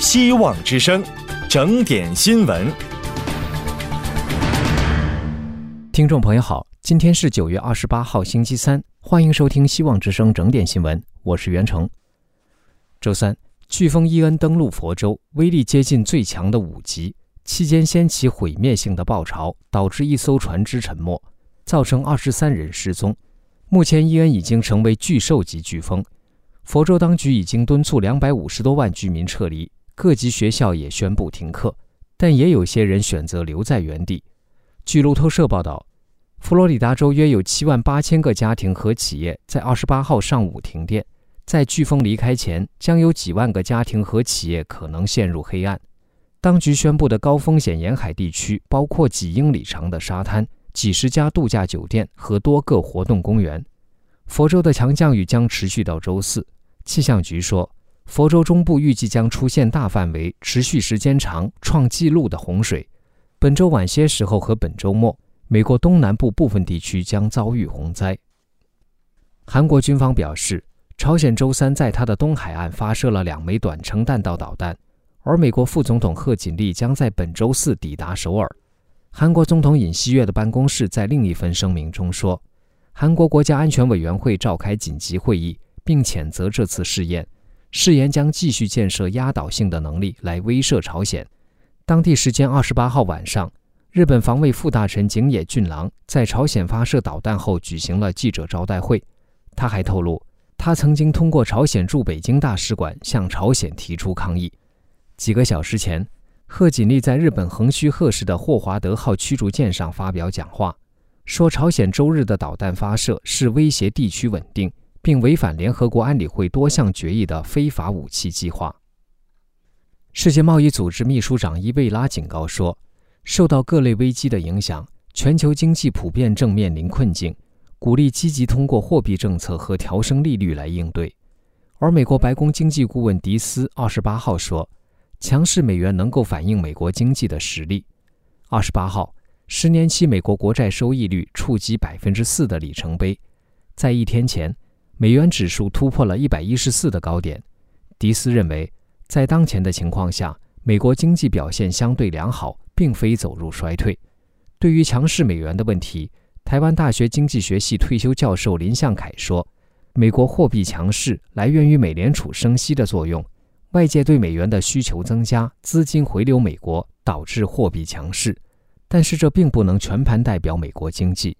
希望之声，整点新闻。 听众朋友好，今天是9月28号星期三，欢迎收听希望之声整点新闻，我是袁成。周三，飓风伊恩登陆佛州，威力接近最强的5级，期间掀起毁灭性的暴潮，导致一艘船只沉没，造成23人失踪。目前伊恩已经成为巨兽级飓风，佛州当局已经敦促250多万居民撤离，各级学校也宣布停课，但也有些人选择留在原地。据路透社报道，佛罗里达州约有78000个家庭和企业在28号上午停电，在飓风离开前，将有几万个家庭和企业可能陷入黑暗。当局宣布的高风险沿海地区包括几英里长的沙滩、几十家度假酒店和多个活动公园。佛州的强降雨将持续到周四。气象局说，佛州中部预计将出现大范围、持续时间长、创纪录的洪水。本周晚些时候和本周末，美国东南部部分地区将遭遇洪灾。韩国军方表示，朝鲜周三在它的东海岸发射了2枚短程弹道导弹，而美国副总统贺锦丽将在本周四抵达首尔。韩国总统尹锡悦的办公室在另一份声明中说，韩国国家安全委员会召开紧急会议，并谴责这次试验，誓言将继续建设压倒性的能力来威慑朝鲜。当地时间28号晚上，日本防卫副大臣井野俊郎在朝鲜发射导弹后举行了记者招待会。他还透露，他曾经通过朝鲜驻北京大使馆向朝鲜提出抗议。几个小时前，贺锦丽在日本横须贺市的霍华德号驱逐舰上发表讲话，说朝鲜周日的导弹发射是威胁地区稳定，并违反联合国安理会多项决议的非法武器计划。世界贸易组织秘书长伊贝拉警告说，受到各类危机的影响，全球经济普遍正面临困境，鼓励积极通过货币政策和调升利率来应对。而美国白宫经济顾问迪斯28号说，强势美元能够反映美国经济的实力。28号，10年期美国国债收益率触及 4% 的里程碑。在一天前，美元指数突破了114的高点。迪斯认为，在当前的情况下，美国经济表现相对良好，并非走入衰退。对于强势美元的问题，台湾大学经济学系退休教授林向凯说，美国货币强势来源于美联储升息的作用，外界对美元的需求增加，资金回流美国，导致货币强势，但是这并不能全盘代表美国经济。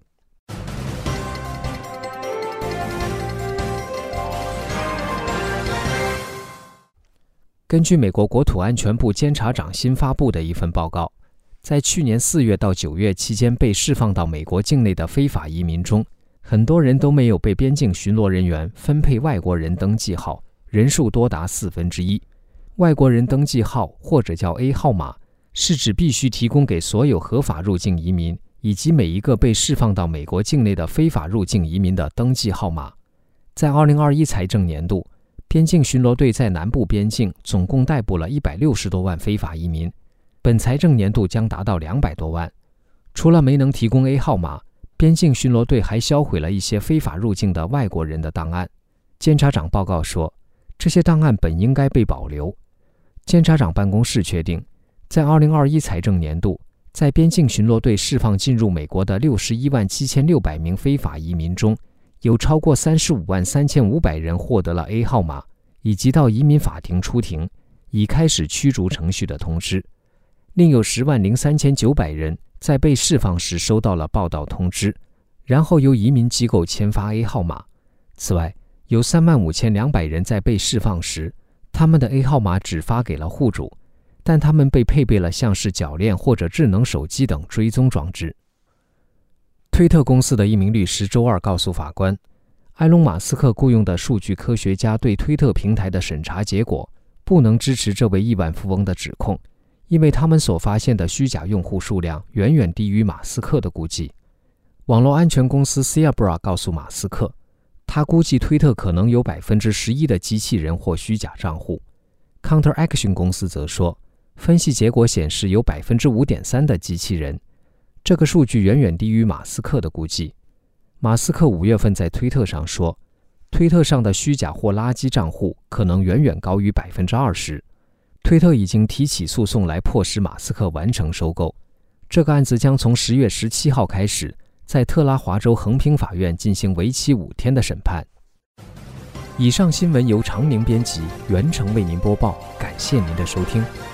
根据美国国土安全部监察长新发布的一份报告，在去年4月到9月期间被释放到美国境内的非法移民中，很多人都没有被边境巡逻人员分配外国人登记号，人数多达1/4。外国人登记号或者叫 A 号码，是指必须提供给所有合法入境移民以及每一个被释放到美国境内的非法入境移民的登记号码。在2021财政年度，边境巡逻队在南部边境总共逮捕了160多万非法移民，本财政年度将达到200多万。除了没能提供 A 号码，边境巡逻队还销毁了一些非法入境的外国人的档案。监察长报告说，这些档案本应该被保留。监察长办公室确定，在2021财政年度，在边境巡逻队释放进入美国的617600名非法移民中，有超过353500人获得了 A 号码，以及到移民法庭出庭，已开始驱逐程序的通知。另有103900人在被释放时收到了报到通知，然后由移民机构签发 A 号码。此外，有35200人在被释放时，他们的 A 号码只发给了户主，但他们被配备了像是铰链或者智能手机等追踪装置。推特公司的一名律师周二告诉法官，埃隆·马斯克雇佣的数据科学家对推特平台的审查结果不能支持这位亿万富翁的指控，因为他们所发现的虚假用户数量远远低于马斯克的估计。网络安全公司 Cyabra 告诉马斯克，他估计推特可能有 11% 的机器人或虚假账户。Counteraction 公司则说，分析结果显示有 5.3% 的机器人，这个数据远远低于马斯克的估计。马斯克5月份在推特上说，推特上的虚假或垃圾账户可能远远高于 20%。 推特已经提起诉讼来迫使马斯克完成收购。这个案子将从10月17号开始，在特拉华州横平法院进行为期5天的审判。以上新闻由常宁编辑，袁成为您播报，感谢您的收听。